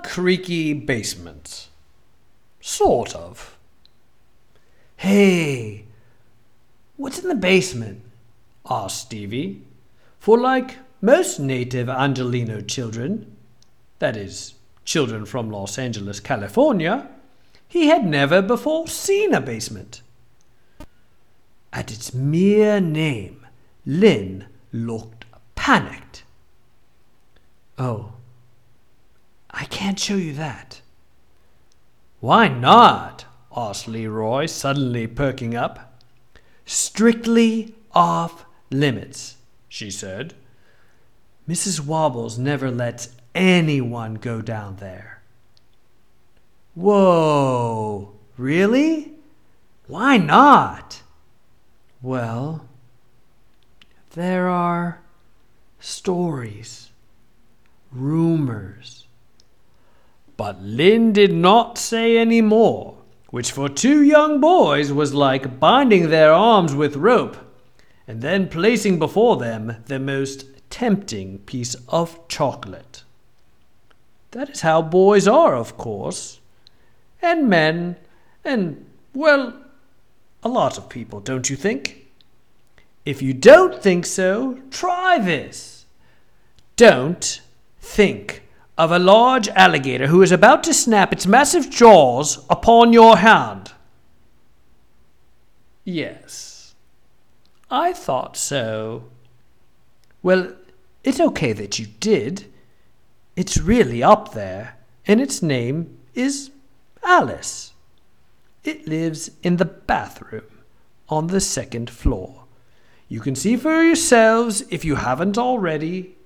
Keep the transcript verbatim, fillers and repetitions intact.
creaky basement. Sort of. Hey, what's in the basement? Asked Stevie. For like most native Angelino children, that is, children from Los Angeles, California, he had never before seen a basement. At its mere name, Lynn looked panicked. Oh, I can't show you that. Why not? Asked Leroy, suddenly perking up. Strictly off limits, she said. Missus Wobbles never lets anyone go down there. Whoa, really? Why not? Well, there are stories, rumors. But Lynn did not say any more, which for two young boys was like binding their arms with rope, and then placing before them the most tempting piece of chocolate. That is how boys are, of course, and men, and, well, a lot of people, don't you think? If you don't think so, try this. Don't think of a large alligator who is about to snap its massive jaws upon your hand. Yes, I thought so. Well, it's okay that you did. It's really up there, and its name is Alice. It lives in the bathroom on the second floor. You can see for yourselves if you haven't already.